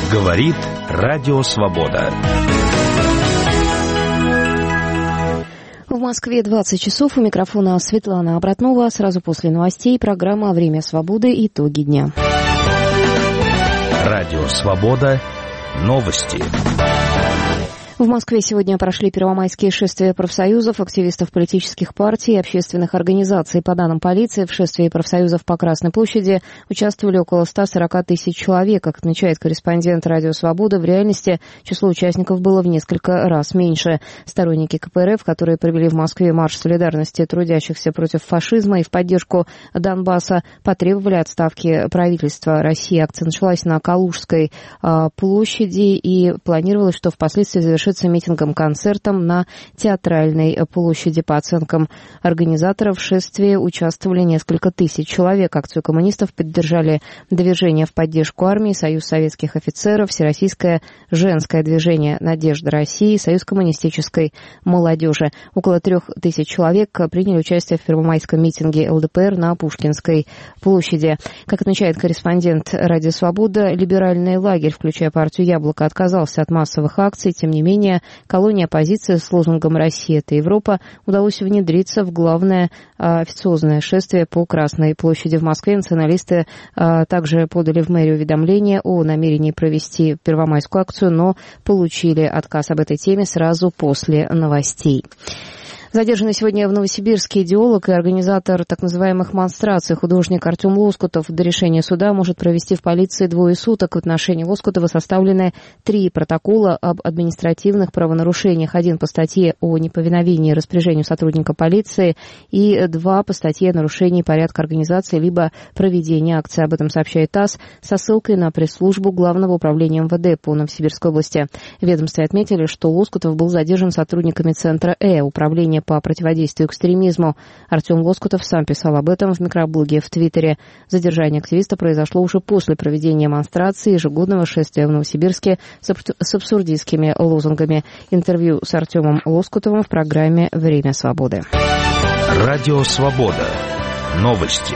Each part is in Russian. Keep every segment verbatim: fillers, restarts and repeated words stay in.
Говорит Радио Свобода. В Москве двадцать часов. У микрофона Светлана Обратнова. Сразу после новостей программа «Время свободы. Итоги дня». Радио Свобода. Новости. В Москве сегодня прошли первомайские шествия профсоюзов, активистов политических партий и общественных организаций. По данным полиции, в шествии профсоюзов по Красной площади участвовали около ста сорока тысяч человек. Как отмечает корреспондент «Радио Свобода», в реальности число участников было в несколько раз меньше. Сторонники ка пэ эр эф, которые провели в Москве марш солидарности трудящихся против фашизма и в поддержку Донбасса, потребовали отставки правительства России. Акция началась на Калужской э, площади и планировалось, что впоследствии завершится митингом-концертом на Театральной площади. По оценкам организаторов шествия участвовали несколько тысяч человек. Акцию коммунистов поддержали движение в поддержку армии, Союз советских офицеров, Всероссийское женское движение «Надежда России», Союз коммунистической молодежи. Около трех тысяч человек приняли участие в первомайском митинге эл дэ пэ эр на Пушкинской площади. Как отмечает корреспондент «Радио Свобода», либеральный лагерь, включая партию «Яблоко», отказался от массовых акций. Тем не менее, колонии оппозиции с лозунгом «Россия – это Европа» удалось внедриться в главное а, официозное шествие по Красной площади в Москве. Националисты а, также подали в мэрию уведомление о намерении провести первомайскую акцию, но получили отказ об этой теме сразу после новостей. Задержанный сегодня в Новосибирске идеолог и организатор так называемых монстраций художник Артем Лоскутов до решения суда может провести в полиции двое суток. В отношении Лоскутова составлены три протокола об административных правонарушениях. Один по статье о неповиновении распоряжению сотрудника полиции и два по статье о нарушении порядка организации либо проведения акции. Об этом сообщает ТАСС со ссылкой на пресс-службу Главного управления эм вэ дэ по Новосибирской области. В ведомстве отметили, что Лоскутов был задержан сотрудниками Центра Э, управления по противодействию экстремизму. Артем Лоскутов сам писал об этом в микроблоге в Твиттере. Задержание активиста произошло уже после проведения демонстрации ежегодного шествия в Новосибирске с абсурдистскими лозунгами. Интервью с Артемом Лоскутовым в программе «Время свободы». Радио Свобода. Новости.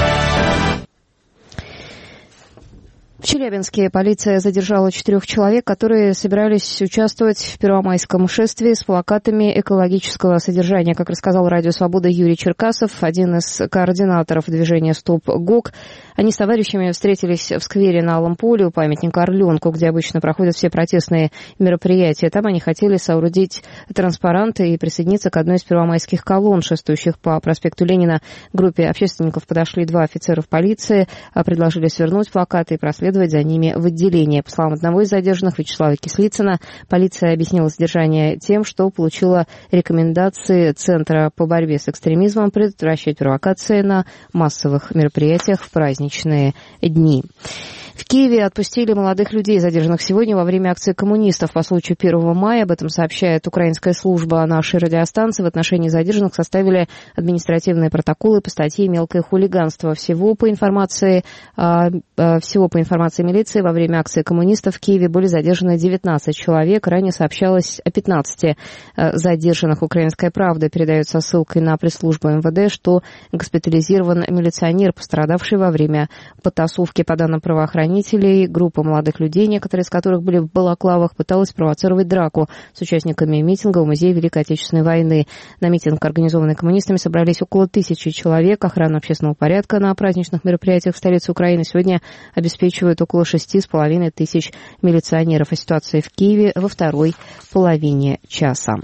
В Челябинске полиция задержала четырех человек, которые собирались участвовать в первомайском шествии с плакатами экологического содержания. Как рассказал Радио Свобода Юрий Черкасов, один из координаторов движения «Стоп ГОК», они с товарищами встретились в сквере на Алом поле у памятника Орленку, где обычно проходят все протестные мероприятия. Там они хотели соорудить транспаранты и присоединиться к одной из первомайских колонн, шествующих по проспекту Ленина. К группе общественников подошли два офицера полиции, предложили свернуть плакаты и проследовать за ними в отделение. По словам одного из задержанных, Вячеслава Кислицына, полиция объяснила задержание тем, что получила рекомендации Центра по борьбе с экстремизмом предотвращать провокации на массовых мероприятиях в праздничные дни. В Киеве отпустили молодых людей, задержанных сегодня во время акции коммунистов по случаю первого мая. Об этом сообщает украинская служба нашей радиостанции. В отношении задержанных составили административные протоколы по статье «Мелкое хулиганство». Всего по информации, всего по информации милиции во время акции коммунистов в Киеве были задержаны девятнадцать человек. Ранее сообщалось о пятнадцати задержанных. «Украинская правда» передает со ссылкой на пресс-службу эм вэ дэ, что госпитализирован милиционер, пострадавший во время потасовки. По данным правоохранителей, группа молодых людей, некоторые из которых были в балаклавах, пыталась спровоцировать драку с участниками митинга в Музее Великой Отечественной войны. На митинг, организованный коммунистами, собрались около тысячи человек. Охрану общественного порядка на праздничных мероприятиях в столице Украины сегодня обеспечивают около шести с половиной тысяч милиционеров. О ситуации в Киеве во второй половине часа.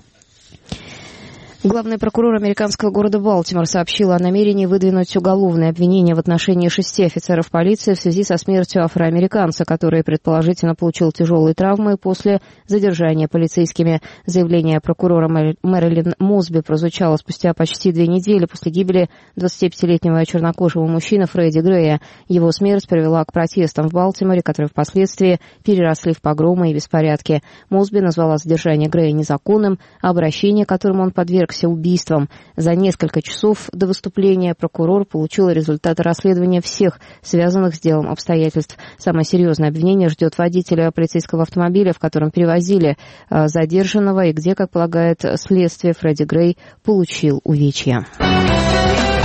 Главный прокурор американского города Балтимор сообщил о намерении выдвинуть уголовное обвинение в отношении шести офицеров полиции в связи со смертью афроамериканца, который предположительно получил тяжелые травмы после задержания полицейскими. Заявление прокурора Мэрилин Мосби прозвучало спустя почти две недели после гибели двадцатипятилетнего чернокожего мужчины Фредди Грея. Его смерть привела к протестам в Балтиморе, которые впоследствии переросли в погромы и беспорядки. Мосби назвала задержание Грея незаконным, а обращение, которым он подвергся убийством. За несколько часов до выступления прокурор получил результаты расследования всех связанных с делом обстоятельств. Самое серьезное обвинение ждет водителя полицейского автомобиля, в котором перевозили э, задержанного и где, как полагает следствие, Фредди Грей получил увечья.